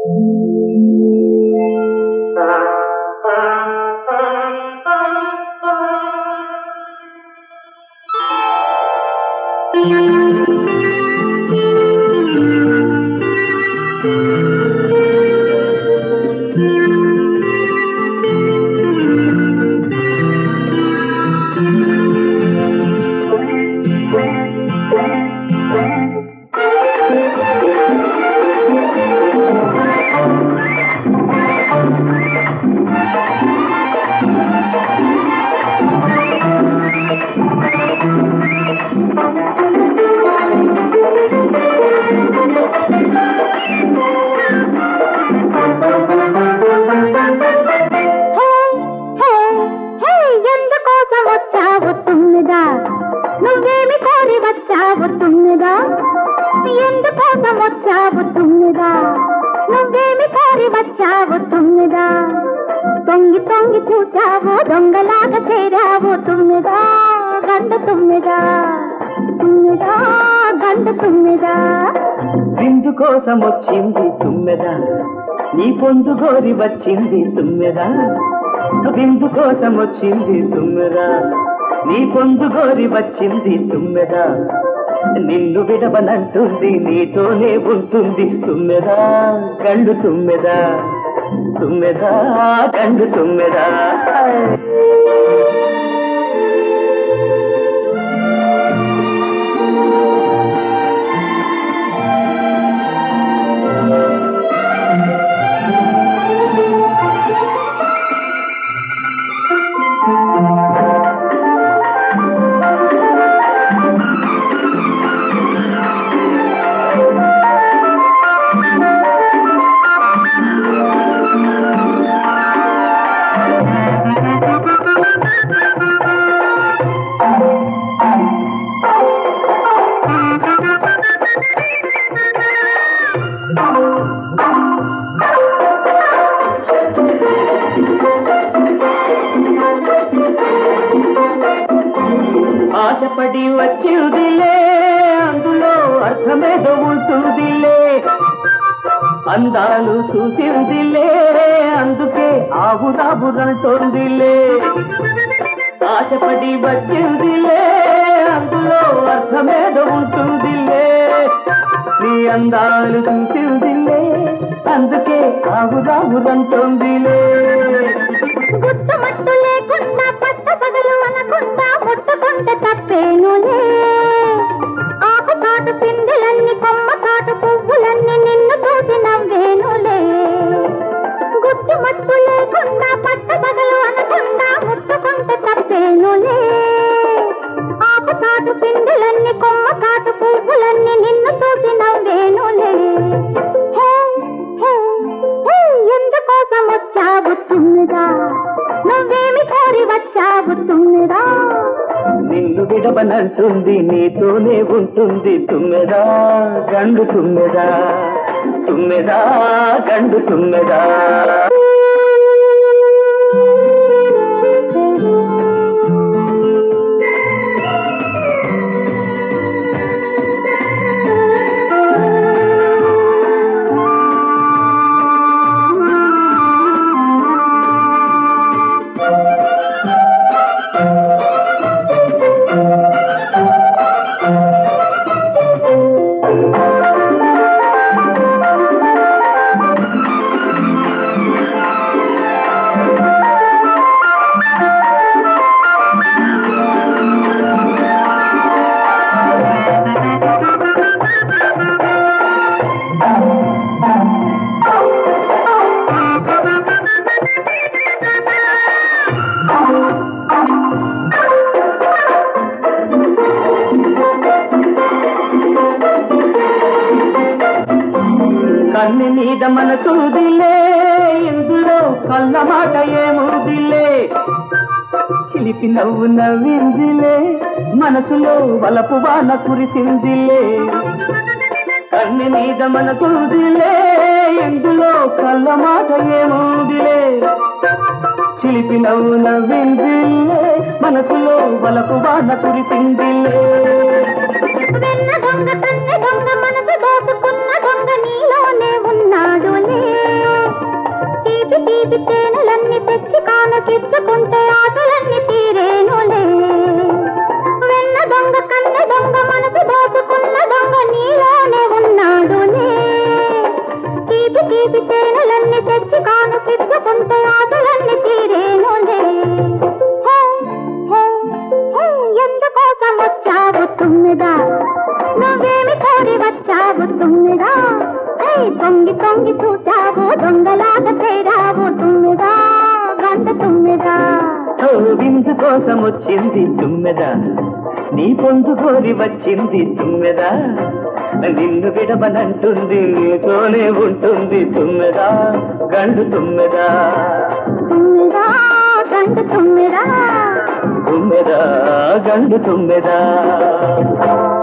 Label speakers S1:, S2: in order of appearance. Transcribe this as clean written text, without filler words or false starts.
S1: నువ్వేమి కోరి వచ్చావు తుమ్మిదా, ఎందుకోసం వచ్చావు తుమ్మిదా, నువ్వేమి కోరి వచ్చావు తుమ్మిదా, తొంగి తొంగి చూచావు దొంగలాగా చేరావు తుమ్మిదా, గండు తుమ్మిదా, తుమ్మిదా గండు తుమ్మిదా.
S2: విందు కోసం వచ్చింది తుమ్మెదా, నీ పొందు కోరి వచ్చింది తుమ్మెదా, విందు కోసం వచ్చింది తుమ్మెదా, నీ పొందు కోరి వచ్చింది తుమ్మెదా, నిన్ను విడవనంటుంది నీతోనే ఉంటుంది తుమ్మెదా, గండు తుమ్మెదా, తుమ్మెదా గండు తుమ్మెదా. ఆశపడి వచ్చిందిలే, అందులో అర్థమేదో ఉంటుందిలే, అందాలు చూసిందిలే, అందుకే ఆవురాబురంటోందిలే. ఆశపడి వచ్చిందిలే, అందులో అర్థమేదో ఉంటుందిలే, నీ అందాలు చూసిందిలే, అందుకే ఆవురాబురంటోందిలే.
S1: గుట్టుమట్టు లేకుండా పట్ట పగలు అనకుండా ముట్టుకుంటే తప్పేనులే, ఆకు చాటు పిందెలన్నీ కొమ్మ చాటు పువ్వులన్నీ నిన్ను చూసి నవ్వేనులే. గుట్టుమట్టు లేకుండా పట్ట పగలు అనకుండా ముట్టుకుంటే తప్పేనులే, ఆకు చాటు పిందెలన్నీ కొమ్మ చాటు పువ్వులన్నీ నిన్ను చూసి నవ్వేనులే. ఎందుకోసం వచ్చావు తుమ్మిదా, నువ్వేమి కోరి వచ్చావు తుమ్మిదా,
S2: నిన్ను విడవనంటుంది నీతోనే ఉంటుంది తుమ్మెదా, గండు తుమ్మెదా, తుమ్మెదా గండు తుమ్మెదా. కన్ను మీద మనసుదిలే, ఇందులో కళ్ళ మాట ఏముదిలే, చిలిపి నవ్వు నవ్విందిలే, మనసులో వలపు వాన కురిసిందిలే. కన్ను మీద మనసుదిలే, ఇందులో కళ్ళ మాట ఏముదిలే, చిలిపి నవ్వు నవ్విందిలే, మనసులో వలపు వాన కురిసిందిలే.
S1: వెన్న దొంగ తన్నె దొంగ మనసు దోచుకున్న దొంగ నీలోనే ఉన్నాడులే, వచ్చావు తుమ్మిదా తొంగి తొంగి చూసావు దొంగలాగా చేరావు తుమ్మిదా గంట తుమ్మిదా
S2: విందు కోసం వచ్చింది తుమ్మెదా నీ పొందు కోరి వచ్చింది తుమ్మెదా నిన్ను విడవనంటుంది నీతోనే ఉంటుంది తుమ్మెదా గండు తుమ్మెదా
S1: తుమ్మిదా గంట తుమ్మిదా
S2: తుమ్మెదా గండు తుమ్మెదా